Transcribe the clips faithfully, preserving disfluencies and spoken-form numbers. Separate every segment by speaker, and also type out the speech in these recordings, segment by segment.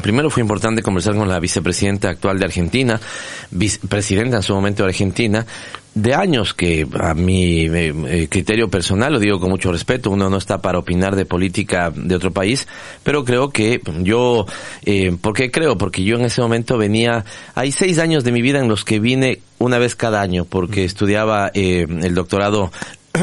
Speaker 1: Primero fue importante conversar con la vicepresidenta actual de Argentina, vicepresidenta en su momento de Argentina, de años que a mi eh, criterio personal, lo digo con mucho respeto, uno no está para opinar de política de otro país, pero creo que yo, eh, ¿por qué creo? Porque yo en ese momento venía, hay seis años de mi vida en los que vine una vez cada año, porque estudiaba eh, el doctorado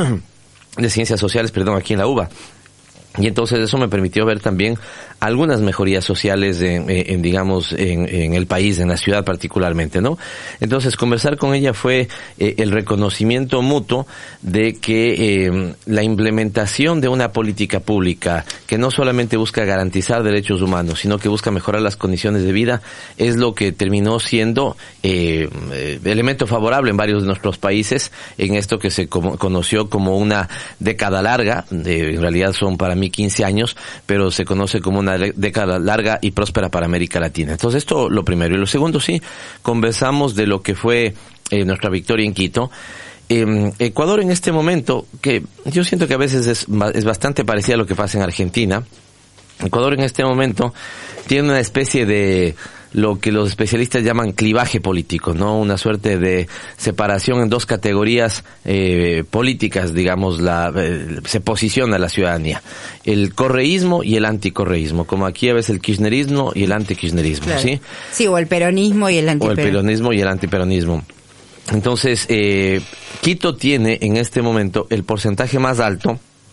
Speaker 1: de Ciencias Sociales, perdón, aquí en la UBA. Y entonces eso me permitió ver también algunas mejorías sociales en, en, en digamos, en, en el país, en la ciudad particularmente, ¿no? Entonces conversar con ella fue eh, el reconocimiento mutuo de que eh, la implementación de una política pública que no solamente busca garantizar derechos humanos, sino que busca mejorar las condiciones de vida, es lo que terminó siendo eh, elemento favorable en varios de nuestros países en esto que se como, conoció como una década larga, de, en realidad son para mí quince años, pero se conoce como una década larga y próspera para América Latina. Entonces esto lo primero. Y lo segundo, sí, conversamos de lo que fue eh, nuestra victoria en Quito. Eh, Ecuador en este momento, que yo siento que a veces es, es bastante parecido a lo que pasa en Argentina. Ecuador en este momento tiene una especie de lo que los especialistas llaman clivaje político, ¿no? Una suerte de separación en dos categorías eh, políticas, digamos, la eh, se posiciona la ciudadanía. El correísmo y el anticorreísmo, como aquí a veces el kirchnerismo y el antikirchnerismo, claro. ¿Sí?
Speaker 2: Sí, o el peronismo y el antiperonismo.
Speaker 1: O el peronismo y el antiperonismo. Entonces, eh, Quito tiene en este momento el porcentaje más alto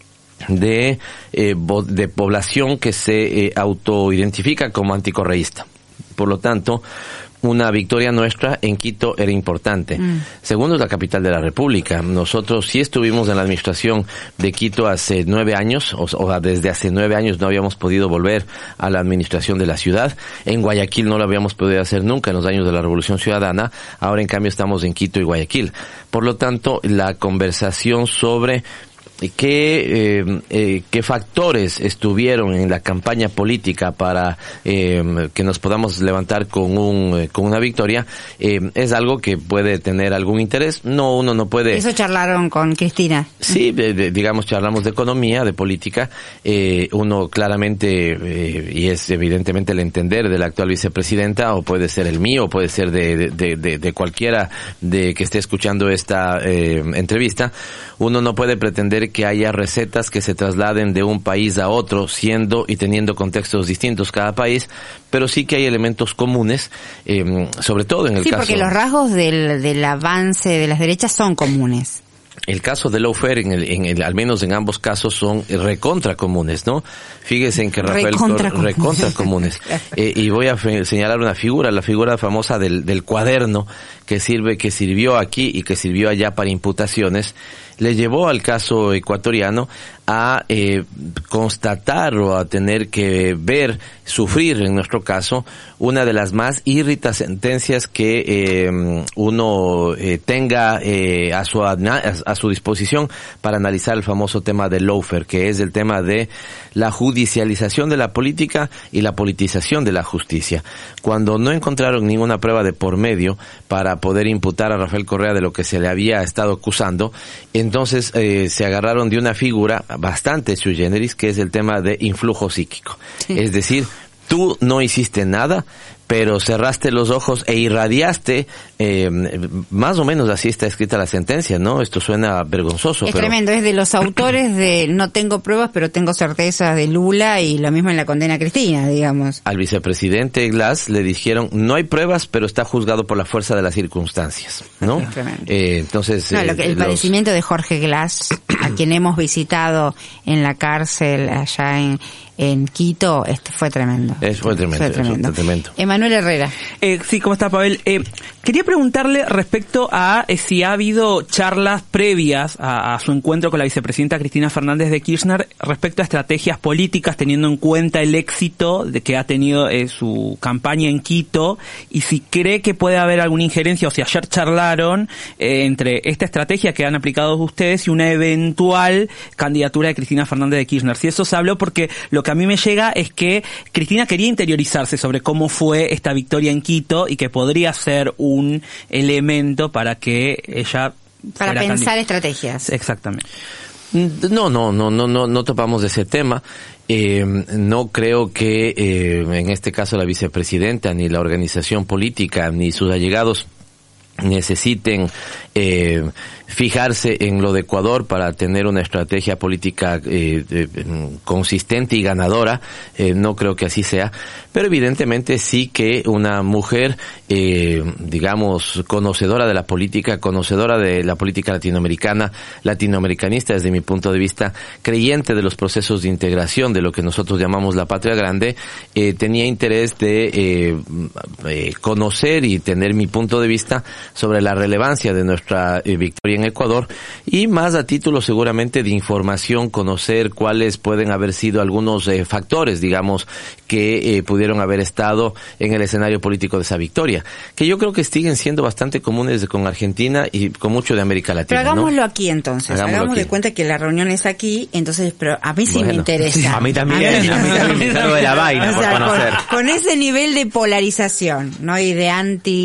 Speaker 1: de, eh, de población que se eh, autoidentifica como anticorreísta. Por lo tanto, una victoria nuestra en Quito era importante. Mm. Segundo, es la capital de la República. Nosotros sí estuvimos en la administración de Quito hace nueve años, o, o desde hace nueve años no habíamos podido volver a la administración de la ciudad. En Guayaquil no lo habíamos podido hacer nunca en los años de la Revolución Ciudadana. Ahora, en cambio, estamos en Quito y Guayaquil. Por lo tanto, la conversación sobre ¿Qué, eh, eh, qué factores estuvieron en la campaña política para eh, que nos podamos levantar con un eh, con una victoria? Eh, es algo que puede tener algún interés. No, uno no puede.
Speaker 2: Eso charlaron con Cristina.
Speaker 1: Sí, de, de, digamos, charlamos de economía, de política. Eh, uno claramente, eh, y es evidentemente el entender de la actual vicepresidenta, o puede ser el mío, o puede ser de, de, de, de cualquiera de que esté escuchando esta eh, entrevista. Uno no puede pretender que haya recetas que se trasladen de un país a otro, siendo y teniendo contextos distintos cada país, pero sí que hay elementos comunes, eh, sobre todo en el
Speaker 2: sí,
Speaker 1: caso...
Speaker 2: Sí, porque los rasgos del, del avance de las derechas son comunes.
Speaker 1: El caso de lawfare, en el, en el, al menos en ambos casos, son recontra comunes, ¿no? Fíjese en que Rafael
Speaker 2: recontra
Speaker 1: Cor- recontra comunes. Eh, y voy a fe- señalar una figura, la figura famosa del, del cuaderno, que sirve, que sirvió aquí y que sirvió allá para imputaciones, le llevó al caso ecuatoriano a eh, constatar o a tener que ver, sufrir en nuestro caso, una de las más irritas sentencias que eh, uno eh, tenga eh, a su a su disposición para analizar el famoso tema del lawfare, que es el tema de la judicialización de la política y la politización de la justicia. Cuando no encontraron ninguna prueba de por medio para poder imputar a Rafael Correa de lo que se le había estado acusando, entonces eh, se agarraron de una figura bastante sui generis, que es el tema de influjo psíquico. Sí. Es decir, tú no hiciste nada, pero cerraste los ojos e irradiaste, eh, más o menos así está escrita la sentencia, ¿no? Esto suena vergonzoso.
Speaker 2: Es
Speaker 1: pero...
Speaker 2: tremendo, es de los autores de no tengo pruebas, pero tengo certezas de Lula, y lo mismo en la condena a Cristina, digamos.
Speaker 1: Al vicepresidente Glass le dijeron, no hay pruebas, pero está juzgado por la fuerza de las circunstancias, ¿no?
Speaker 2: Es tremendo.
Speaker 1: Eh, entonces...
Speaker 2: No, lo que, el
Speaker 1: los...
Speaker 2: padecimiento de Jorge Glass, a quien hemos visitado en la cárcel allá en... en Quito, este fue tremendo.
Speaker 1: Es, fue tremendo.
Speaker 2: Fue tremendo.
Speaker 1: Fue tremendo.
Speaker 2: Emanuel Herrera.
Speaker 3: Eh, sí, ¿cómo está, Pavel? Eh, quería preguntarle respecto a eh, si ha habido charlas previas a, a su encuentro con la vicepresidenta Cristina Fernández de Kirchner respecto a estrategias políticas, teniendo en cuenta el éxito de que ha tenido eh, su campaña en Quito, y si cree que puede haber alguna injerencia, o si ayer charlaron eh, entre esta estrategia que han aplicado ustedes y una eventual candidatura de Cristina Fernández de Kirchner. Si eso se habló, porque lo que a mí me llega es que Cristina quería interiorizarse sobre cómo fue esta victoria en Quito y que podría ser un elemento para que ella
Speaker 2: para pensar
Speaker 3: candid-
Speaker 2: estrategias.
Speaker 3: Exactamente.
Speaker 1: No, no, no, no, no, no topamos de ese tema. Eh, no creo que eh, en este caso la vicepresidenta, ni la organización política, ni sus allegados necesiten eh, fijarse en lo de Ecuador para tener una estrategia política eh, eh, consistente y ganadora. Eh, no creo que así sea, pero evidentemente sí que una mujer, eh, digamos, conocedora de la política, conocedora de la política latinoamericana, latinoamericanista desde mi punto de vista, creyente de los procesos de integración de lo que nosotros llamamos la patria grande, eh, tenía interés de eh, eh, conocer y tener mi punto de vista sobre la relevancia de nuestra eh, victoria en Ecuador, y más a título seguramente de información, conocer cuáles pueden haber sido algunos eh, factores, digamos, que eh, pudieron haber estado en el escenario político de esa victoria, que yo creo que siguen siendo bastante comunes con Argentina y con mucho de América Latina.
Speaker 2: Pero hagámoslo
Speaker 1: ¿no?
Speaker 2: aquí entonces,
Speaker 1: hagámoslo
Speaker 2: hagamos
Speaker 1: aquí.
Speaker 2: de cuenta que la reunión es aquí, entonces, pero a mí sí
Speaker 1: Bueno,
Speaker 2: me interesa.
Speaker 4: A mí también, a mí, a mí también me salgo de la vaina
Speaker 2: O
Speaker 4: por
Speaker 2: sea,
Speaker 4: conocer.
Speaker 2: con, con ese nivel de polarización, ¿no? Y de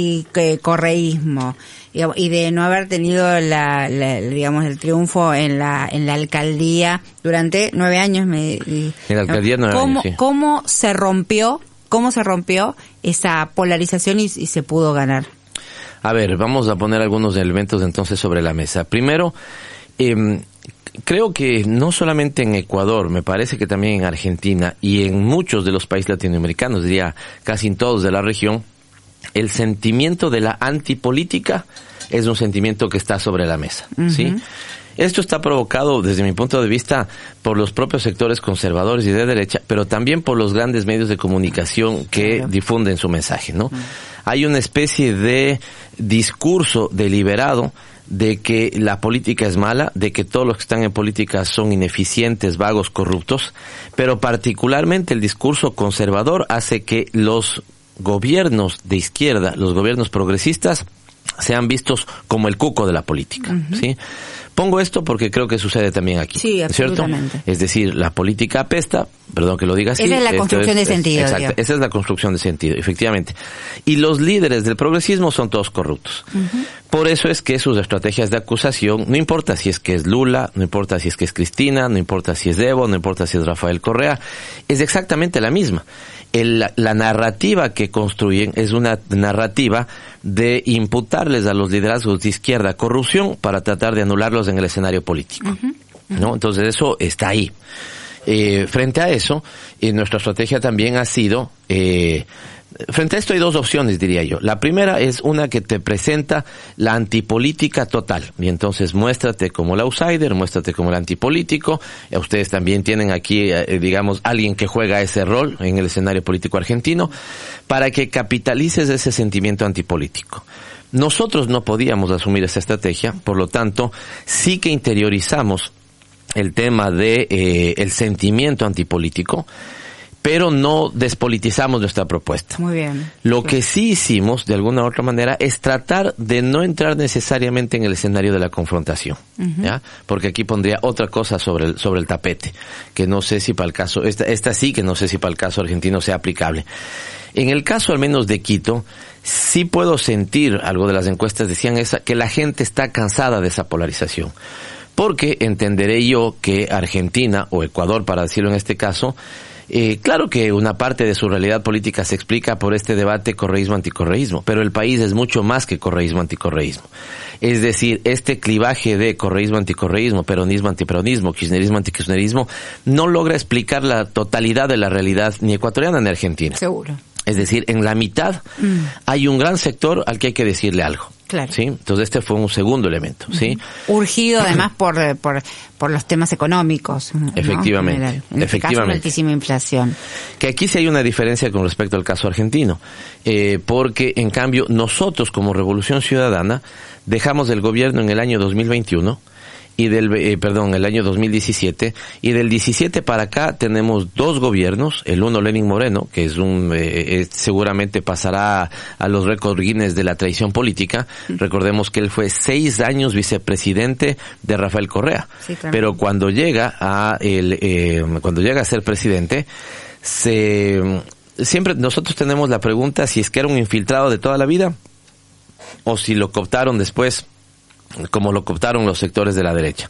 Speaker 2: anticorreísmo, y, y de no haber tenido la, la, digamos, el triunfo en la en la alcaldía durante nueve años. Me, y,
Speaker 1: En la alcaldía nueve
Speaker 2: ¿cómo,
Speaker 1: años, sí.
Speaker 2: ¿Cómo se rompió, cómo se rompió esa polarización y, y se pudo ganar?
Speaker 1: A ver, vamos a poner algunos elementos entonces sobre la mesa. Primero, eh, creo que no solamente en Ecuador, me parece que también en Argentina y en muchos de los países latinoamericanos, diría casi en todos de la región, el sentimiento de la antipolítica es un sentimiento que está sobre la mesa, uh-huh. ¿sí? Esto está provocado, desde mi punto de vista, por los propios sectores conservadores y de derecha, pero también por los grandes medios de comunicación que claro. difunden su mensaje, ¿no? Uh-huh. Hay una especie de discurso deliberado de que la política es mala, de que todos los que están en política son ineficientes, vagos, corruptos, pero particularmente el discurso conservador hace que los gobiernos de izquierda, los gobiernos progresistas, sean vistos como el cuco de la política, uh-huh. ¿sí? Pongo esto porque creo que sucede también aquí,
Speaker 2: sí, absolutamente.
Speaker 1: ¿cierto? Es decir, la política apesta, perdón que lo diga así.
Speaker 2: Esa es la construcción
Speaker 1: es,
Speaker 2: de sentido.
Speaker 1: Es, exacto, esa es la construcción de sentido, efectivamente. Y los líderes del progresismo son todos corruptos. Uh-huh. Por eso es que sus estrategias de acusación, no importa si es que es Lula, no importa si es que es Cristina, no importa si es Evo, no importa si es Rafael Correa, es exactamente la misma. El, la, la narrativa que construyen es una narrativa de imputarles a los liderazgos de izquierda corrupción para tratar de anularlos en el escenario político, uh-huh, uh-huh. ¿no? Entonces eso está ahí. Eh, frente a eso, eh, nuestra estrategia también ha sido, eh, frente a esto hay dos opciones, diría yo. La primera es una que te presenta la antipolítica total. Y entonces muéstrate como el outsider, muéstrate como el antipolítico. Eh, ustedes también tienen aquí, eh, digamos, alguien que juega ese rol en el escenario político argentino para que capitalices ese sentimiento antipolítico. Nosotros no podíamos asumir esa estrategia, por lo tanto, sí que interiorizamos el tema de eh, el sentimiento antipolítico, pero no despolitizamos nuestra propuesta.
Speaker 2: Muy bien.
Speaker 1: Lo que sí hicimos, de alguna u otra manera, es tratar de no entrar necesariamente en el escenario de la confrontación, uh-huh. ¿ya? Porque aquí pondría otra cosa sobre el, sobre el tapete, que no sé si para el caso, esta, esta sí que no sé si para el caso argentino sea aplicable. En el caso al menos de Quito, sí puedo sentir, algo de las encuestas decían esa, que la gente está cansada de esa polarización. Porque entenderé yo que Argentina, o Ecuador para decirlo en este caso, eh, claro que una parte de su realidad política se explica por este debate correísmo-anticorreísmo, pero el país es mucho más que correísmo-anticorreísmo. Es decir, este clivaje de correísmo-anticorreísmo, peronismo-antiperonismo, kirchnerismo-antikirchnerismo, no logra explicar la totalidad de la realidad ni ecuatoriana ni argentina.
Speaker 2: Seguro.
Speaker 1: Es decir, en la mitad mm. hay un gran sector al que hay que decirle algo.
Speaker 2: Claro.
Speaker 1: ¿Sí? Entonces este fue un segundo elemento, ¿sí?
Speaker 2: Urgido además por por por los temas económicos, ¿no?
Speaker 1: Efectivamente.
Speaker 2: En, en este caso, una altísima inflación.
Speaker 1: Que aquí sí hay una diferencia con respecto al caso argentino, eh, porque en cambio nosotros como Revolución Ciudadana dejamos el gobierno en el año dos mil veintiuno y del eh, perdón, el año dos mil diecisiete, y del diecisiete para acá tenemos dos gobiernos, el uno Lenín Moreno, que es un eh, seguramente pasará a los récords Guinness de la traición política. Recordemos que él fue seis años vicepresidente de Rafael Correa, sí, pero cuando llega a el eh, cuando llega a ser presidente, se siempre nosotros tenemos la pregunta si es que era un infiltrado de toda la vida o si lo cooptaron después, como lo cooptaron los sectores de la derecha.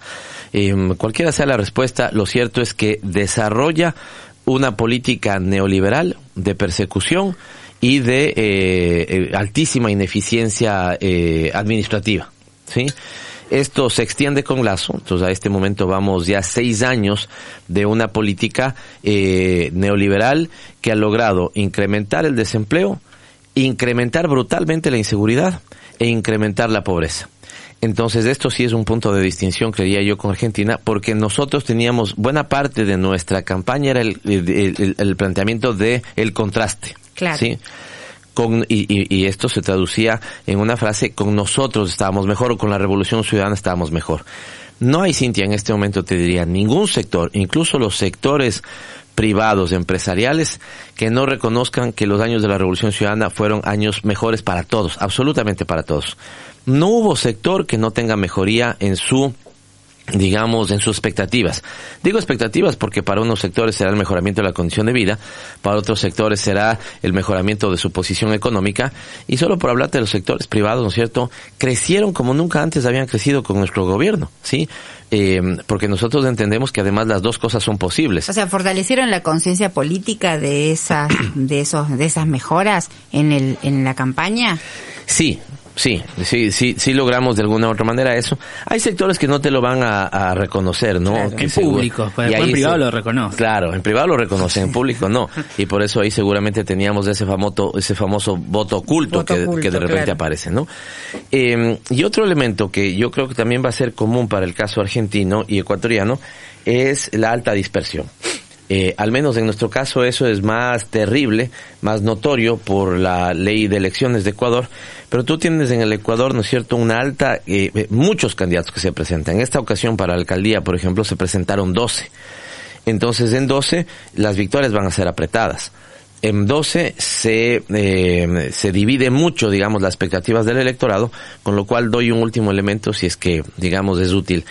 Speaker 1: Eh, cualquiera sea la respuesta, lo cierto es que desarrolla una política neoliberal de persecución y de eh, eh, altísima ineficiencia eh, administrativa, ¿sí? Esto se extiende con Lazo, entonces a este momento vamos ya seis años de una política eh, neoliberal que ha logrado incrementar el desempleo, incrementar brutalmente la inseguridad e incrementar la pobreza. Entonces esto sí es un punto de distinción, creía yo, con Argentina, porque nosotros teníamos, buena parte de nuestra campaña era el, el, el, el planteamiento de el contraste.
Speaker 2: Claro.
Speaker 1: ¿Sí? Con, y, y, y esto se traducía en una frase, con nosotros estábamos mejor o con la Revolución Ciudadana estábamos mejor. No hay, Cintia, en este momento te diría, ningún sector, incluso los sectores privados, empresariales, que no reconozcan que los años de la Revolución Ciudadana fueron años mejores para todos, absolutamente para todos. No hubo sector que no tenga mejoría en su, digamos, en sus expectativas. Digo expectativas porque para unos sectores será el mejoramiento de la condición de vida, para otros sectores será el mejoramiento de su posición económica, y solo por hablarte de los sectores privados, ¿no es cierto?, crecieron como nunca antes habían crecido con nuestro gobierno, ¿sí? Eh, porque nosotros entendemos que además las dos cosas son posibles.
Speaker 2: O sea, fortalecieron la conciencia política de esas, de esos, de esas mejoras en el, en la campaña.
Speaker 1: Sí. Sí, sí, sí, sí logramos de alguna u otra manera eso. Hay sectores que no te lo van a, a reconocer, ¿no?
Speaker 3: Claro,
Speaker 1: que
Speaker 3: en
Speaker 1: seguro,
Speaker 3: público, pero en privado se, lo reconocen.
Speaker 1: Claro, en privado lo reconocen, en público no. Y por eso ahí seguramente teníamos ese famoso, ese famoso voto oculto, voto que, oculto, que de repente claro. aparece, ¿no? Eh, y otro elemento que yo creo que también va a ser común para el caso argentino y ecuatoriano es la alta dispersión. Eh, al menos en nuestro caso eso es más terrible, más notorio por la ley de elecciones de Ecuador, pero tú tienes en el Ecuador, ¿no es cierto?, una alta, eh, muchos candidatos que se presentan. En esta ocasión para la alcaldía, por ejemplo, se presentaron doce. Entonces en doce las victorias van a ser apretadas. En doce se, eh, se divide mucho, digamos, las expectativas del electorado, con lo cual doy un último elemento si es que, digamos, es útil.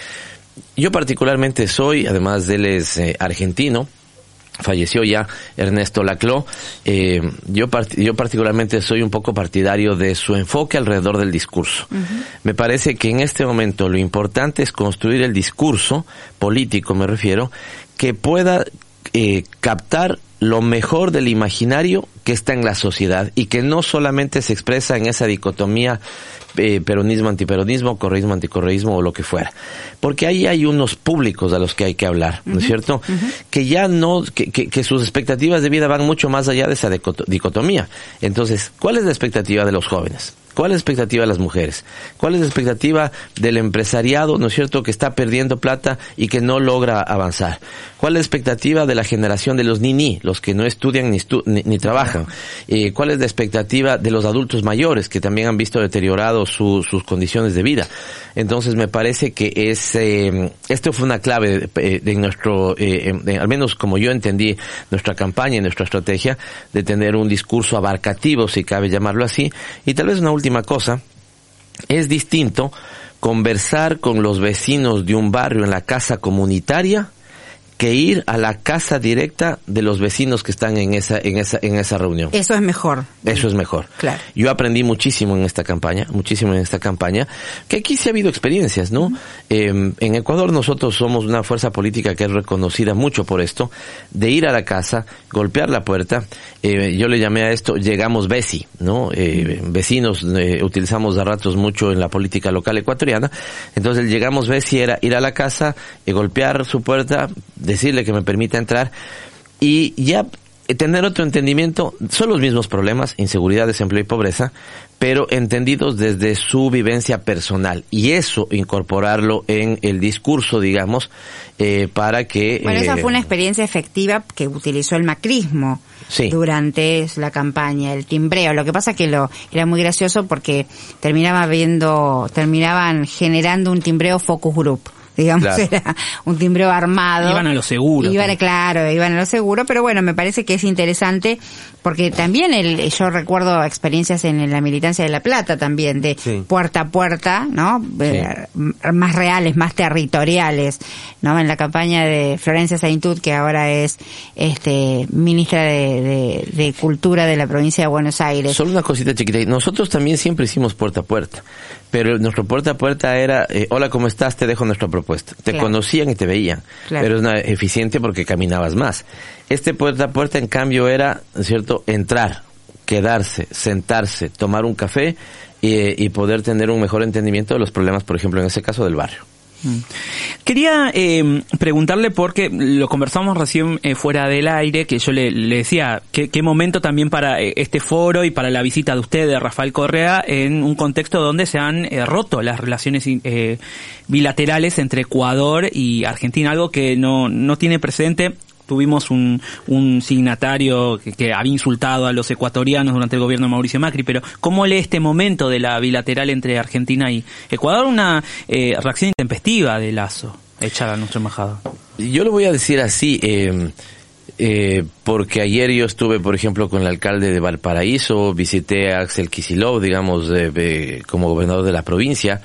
Speaker 1: Yo particularmente soy, además de él es eh, argentino, falleció ya Ernesto Laclau, eh, yo, part- yo particularmente soy un poco partidario de su enfoque alrededor del discurso. Uh-huh. Me parece que en este momento lo importante es construir el discurso político, me refiero, que pueda eh, captar lo mejor del imaginario que está en la sociedad y que no solamente se expresa en esa dicotomía eh, peronismo, antiperonismo, correísmo, anticorreísmo o lo que fuera. Porque ahí hay unos públicos a los que hay que hablar, ¿no es uh-huh, cierto? Uh-huh. Que ya no, que, que, que sus expectativas de vida van mucho más allá de esa dicotomía. Entonces, ¿cuál es la expectativa de los jóvenes? ¿Cuál es la expectativa de las mujeres? ¿Cuál es la expectativa del empresariado, no es cierto, que está perdiendo plata y que no logra avanzar? ¿Cuál es la expectativa de la generación de los niní, los que no estudian ni, estu- ni, ni trabajan? Eh, ¿Cuál es la expectativa de los adultos mayores que también han visto deteriorado su, sus condiciones de vida? Entonces me parece que es, eh, esto fue una clave de, de nuestro, eh, de, al menos como yo entendí nuestra campaña y nuestra estrategia, de tener un discurso abarcativo, si cabe llamarlo así, y tal vez una última cosa, es distinto conversar con los vecinos de un barrio en la casa comunitaria que ir a la casa directa de los vecinos que están en esa en esa en esa reunión.
Speaker 2: Eso es mejor.
Speaker 1: Eso es mejor.
Speaker 2: Claro.
Speaker 1: Yo aprendí muchísimo en esta campaña, muchísimo en esta campaña, que aquí sí ha habido experiencias, ¿no? Uh-huh. Eh, en Ecuador nosotros somos una fuerza política que es reconocida mucho por esto, de ir a la casa, golpear la puerta, eh, yo le llamé a esto, llegamos veci, ¿no? Eh, vecinos, eh, utilizamos a ratos mucho en la política local ecuatoriana, entonces el llegamos veci era ir a la casa, eh, golpear su puerta, decirle que me permita entrar y ya tener otro entendimiento. Son los mismos problemas, inseguridad, desempleo y pobreza, pero entendidos desde su vivencia personal, y eso incorporarlo en el discurso, digamos, eh, para que...
Speaker 2: Bueno, esa
Speaker 1: eh,
Speaker 2: fue una experiencia efectiva que utilizó el macrismo sí. durante la campaña, el timbreo. Lo que pasa que lo era muy gracioso porque terminaba viendo, terminaban generando un timbreo focus group. Digamos, claro. Era un timbreo armado.
Speaker 3: Iban a lo seguro.
Speaker 2: Iban, claro, iban a lo seguro, pero bueno, me parece que es interesante porque también el, yo recuerdo experiencias en la militancia de La Plata también, de sí. puerta a puerta, ¿no? Sí. Eh, más reales, más territoriales, ¿no? En la campaña de Florencia Saintud, que ahora es este ministra de, de, de Cultura de la provincia de Buenos Aires.
Speaker 1: Solo una cosita chiquita. Nosotros también siempre hicimos puerta a puerta, pero nuestro puerta a puerta era, eh, hola, ¿cómo estás? Te dejo nuestra propuesta. Te claro. conocían y te veían, claro. pero es una eficiente porque caminabas más. Este puerta a puerta, en cambio, era, ¿cierto?, entrar, quedarse, sentarse, tomar un café y, y poder tener un mejor entendimiento de los problemas, por ejemplo, en ese caso del barrio.
Speaker 3: Quería eh, preguntarle, porque lo conversamos recién eh, fuera del aire, que yo le, le decía qué, qué momento también para eh, este foro y para la visita de usted, de Rafael Correa, en un contexto donde se han eh, roto las relaciones eh, bilaterales entre Ecuador y Argentina, algo que no, no tiene precedente. Tuvimos un, un signatario que, que había insultado a los ecuatorianos durante el gobierno de Mauricio Macri, pero ¿cómo lee este momento de la bilateral entre Argentina y Ecuador? Una eh, reacción intempestiva de Lasso hecha a nuestra embajada.
Speaker 1: Yo lo voy a decir así, eh, eh, porque ayer yo estuve, por ejemplo, con el alcalde de Valparaíso, visité a Axel Kicillof, digamos, eh, eh, como gobernador de la provincia,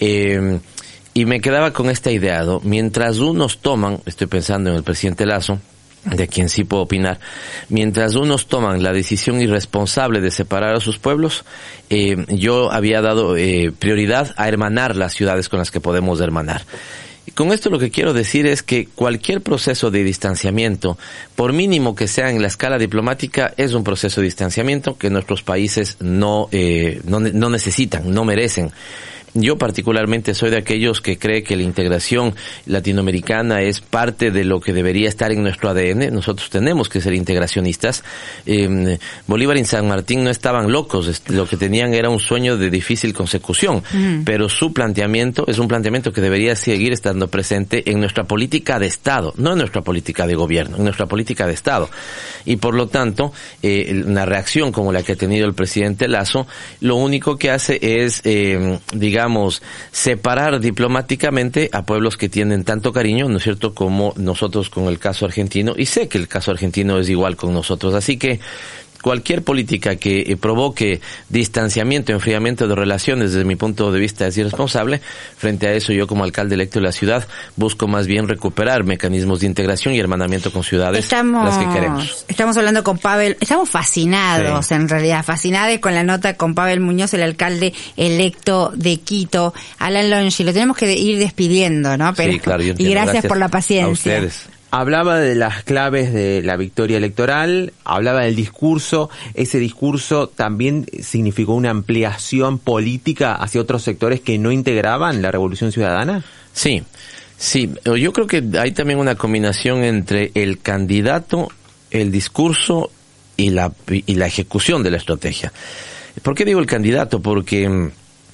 Speaker 1: eh, y me quedaba con esta idea, ¿no? Mientras unos toman, estoy pensando en el presidente Lasso, de quien sí puedo opinar, mientras unos toman la decisión irresponsable de separar a sus pueblos, eh, yo había dado eh, prioridad a hermanar las ciudades con las que podemos hermanar. Y con esto lo que quiero decir es que cualquier proceso de distanciamiento, por mínimo que sea en la escala diplomática, es un proceso de distanciamiento que nuestros países no, eh, no, no necesitan, no merecen. Yo particularmente soy de aquellos que cree que la integración latinoamericana es parte de lo que debería estar en nuestro A D N. Nosotros tenemos que ser integracionistas. Eh, Bolívar y San Martín no estaban locos, lo que tenían era un sueño de difícil consecución, mm. pero su planteamiento es un planteamiento que debería seguir estando presente en nuestra política de Estado, no en nuestra política de gobierno, en nuestra política de Estado. Y por lo tanto, eh, una reacción como la que ha tenido el presidente Lasso, lo único que hace es, eh, digamos, digamos, separar diplomáticamente a pueblos que tienen tanto cariño, ¿no es cierto?, como nosotros con el caso argentino, y sé que el caso argentino es igual con nosotros, así que cualquier política que eh, provoque distanciamiento, enfriamiento de relaciones, desde mi punto de vista es irresponsable. Frente a eso, yo como alcalde electo de la ciudad busco más bien recuperar mecanismos de integración y hermanamiento con ciudades,
Speaker 2: estamos,
Speaker 1: las que queremos.
Speaker 2: Estamos hablando con Pavel, estamos fascinados, sí. en realidad, fascinados con la nota con Pavel Muñoz, el alcalde electo de Quito. Alan Longi, lo tenemos que ir despidiendo, ¿no? Pero,
Speaker 1: sí, claro, yo
Speaker 2: y gracias, gracias por la paciencia.
Speaker 1: A ustedes.
Speaker 4: Hablaba de las claves de la victoria electoral, hablaba del discurso. Ese discurso también significó una ampliación política hacia otros sectores que no integraban la Revolución Ciudadana.
Speaker 1: Sí, sí. Yo creo que hay también una combinación entre el candidato, el discurso y la y la ejecución de la estrategia. ¿Por qué digo el candidato? Porque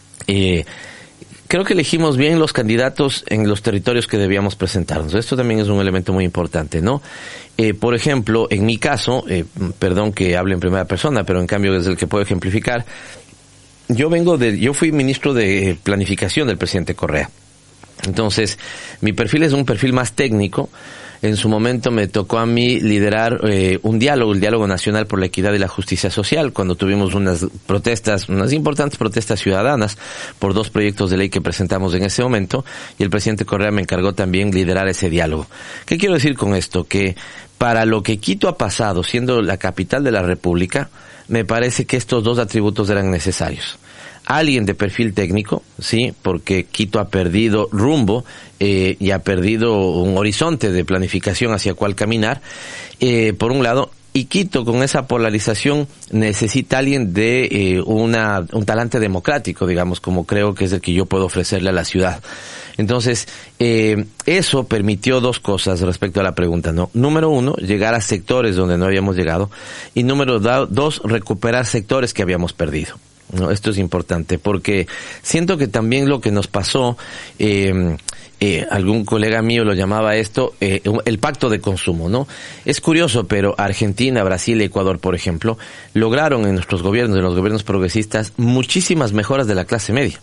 Speaker 1: eh, creo que elegimos bien los candidatos en los territorios que debíamos presentarnos. Esto también es un elemento muy importante, ¿no? Eh, por ejemplo, en mi caso, eh, perdón que hable en primera persona, pero en cambio es el que puedo ejemplificar. Yo vengo de, yo fui ministro de Planificación del presidente Correa. Entonces, mi perfil es un perfil más técnico. En su momento me tocó a mí liderar eh, un diálogo, el diálogo nacional por la equidad y la justicia social, cuando tuvimos unas protestas, unas importantes protestas ciudadanas por dos proyectos de ley que presentamos en ese momento, y el presidente Correa me encargó también liderar ese diálogo. ¿Qué quiero decir con esto? Que para lo que Quito ha pasado, siendo la capital de la República, me parece que estos dos atributos eran necesarios. Alguien de perfil técnico, sí, porque Quito ha perdido rumbo eh, y ha perdido un horizonte de planificación hacia cuál caminar, eh, por un lado, y Quito con esa polarización necesita alguien de eh, una un talante democrático, digamos, como creo que es el que yo puedo ofrecerle a la ciudad. Entonces, eh, eso permitió dos cosas respecto a la pregunta, ¿no? Número uno, llegar a sectores donde no habíamos llegado, y número do, dos, recuperar sectores que habíamos perdido. No, esto es importante porque siento que también lo que nos pasó, eh, eh, algún colega mío lo llamaba esto, eh, el pacto de consumo, ¿no? Es curioso, pero Argentina, Brasil y Ecuador, por ejemplo, lograron en nuestros gobiernos, en los gobiernos progresistas, muchísimas mejoras de la clase media.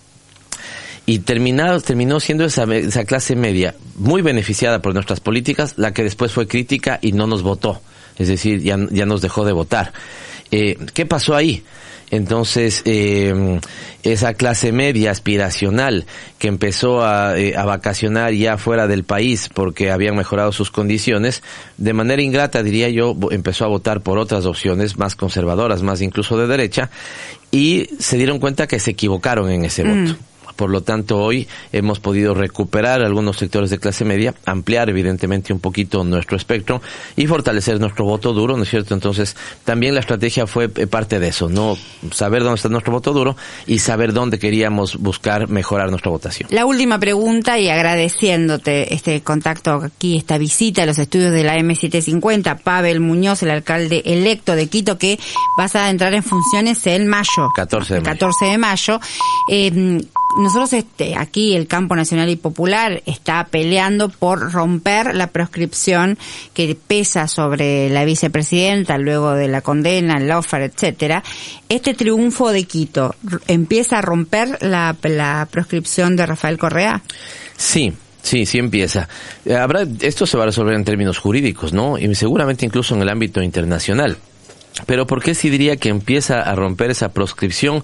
Speaker 1: Y terminado, terminó siendo esa, esa clase media muy beneficiada por nuestras políticas, la que después fue crítica y no nos votó es decir, ya, ya nos dejó de votar. Eh, ¿qué pasó ahí? Entonces, eh, esa clase media aspiracional que empezó a, eh, a vacacionar ya fuera del país porque habían mejorado sus condiciones, de manera ingrata, diría yo, empezó a votar por otras opciones más conservadoras, más incluso de derecha, y se dieron cuenta que se equivocaron en ese mm. voto. Por lo tanto, hoy hemos podido recuperar algunos sectores de clase media, ampliar evidentemente un poquito nuestro espectro y fortalecer nuestro voto duro, ¿no es cierto? Entonces, también la estrategia fue parte de eso, ¿no? Saber dónde está nuestro voto duro y saber dónde queríamos buscar mejorar nuestra votación.
Speaker 2: La última pregunta, y agradeciéndote este contacto aquí, esta visita a los estudios de la eme setecientos cincuenta, Pavel Muñoz, el alcalde electo de Quito, que vas a entrar en funciones en mayo.
Speaker 1: catorce de mayo.
Speaker 2: catorce de mayo. Eh, Nosotros este, aquí el Campo Nacional y Popular está peleando por romper la proscripción que pesa sobre la vicepresidenta luego de la condena, el lawfare, etcétera. Este triunfo de Quito empieza a romper la, la proscripción de Rafael Correa.
Speaker 1: Sí. Sí, sí empieza. Habrá, esto se va a resolver en términos jurídicos, ¿no? Y seguramente incluso en el ámbito internacional. Pero ¿por qué sí diría que empieza a romper esa proscripción?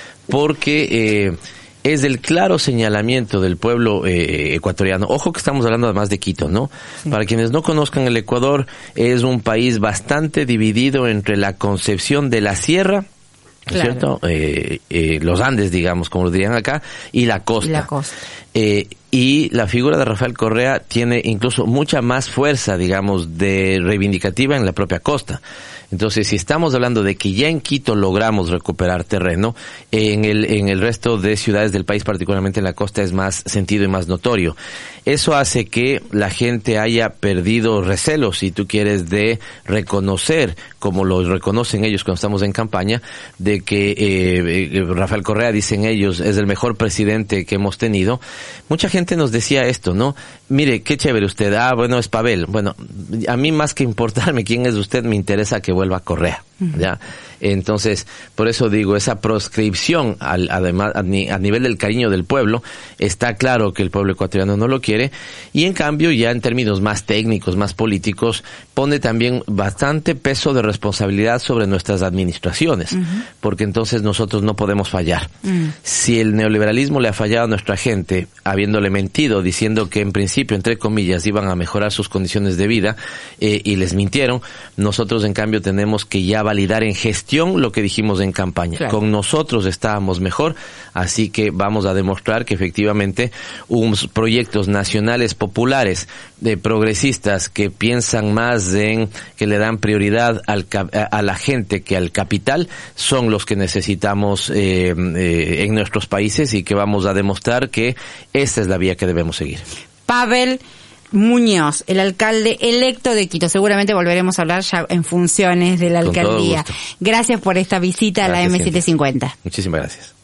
Speaker 1: Porque eh, es del claro señalamiento del pueblo eh, ecuatoriano. Ojo que estamos hablando además de Quito, ¿no? Sí. Para quienes no conozcan, el Ecuador es un país bastante dividido entre la concepción de la sierra, claro, ¿cierto? Eh, eh, los Andes, digamos, como lo dirían acá, y la costa.
Speaker 2: Y la costa.
Speaker 1: Eh, y la figura de Rafael Correa tiene incluso mucha más fuerza, digamos, de reivindicativa en la propia costa. Entonces, si estamos hablando de que ya en Quito logramos recuperar terreno, en el en el resto de ciudades del país, particularmente en la costa, es más sentido y más notorio. Eso hace que la gente haya perdido recelo, si tú quieres, de reconocer, como lo reconocen ellos cuando estamos en campaña, de que eh, Rafael Correa, dicen ellos, es el mejor presidente que hemos tenido. Mucha gente nos decía esto, ¿no? Mire, qué chévere usted. Ah, bueno, es Pavel. Bueno, a mí más que importarme quién es usted, me interesa que vuelva Correa, ¿ya? Entonces, por eso digo, esa proscripción, al, además, a, ni, a nivel del cariño del pueblo, está claro que el pueblo ecuatoriano no lo quiere, y en cambio, ya en términos más técnicos, más políticos, pone también bastante peso de responsabilidad sobre nuestras administraciones, uh-huh. porque entonces nosotros no podemos fallar. Uh-huh. Si el neoliberalismo le ha fallado a nuestra gente, habiéndole mentido, diciendo que en principio, entre comillas, iban a mejorar sus condiciones de vida, eh, y les mintieron, nosotros en cambio tenemos que ya validar en gestión lo que dijimos en campaña. Claro. Con nosotros estábamos mejor, así que vamos a demostrar que efectivamente unos proyectos nacionales populares de progresistas que piensan más en, que le dan prioridad al, a la gente que al capital, son los que necesitamos eh, eh, en nuestros países, y que vamos a demostrar que esta es la vía que debemos seguir.
Speaker 2: Pavel Muñoz, el alcalde electo de Quito. Seguramente volveremos a hablar ya en funciones de la alcaldía. Gracias por esta visita. Gracias, a la eme setecientos cincuenta.
Speaker 1: Muchísimas gracias.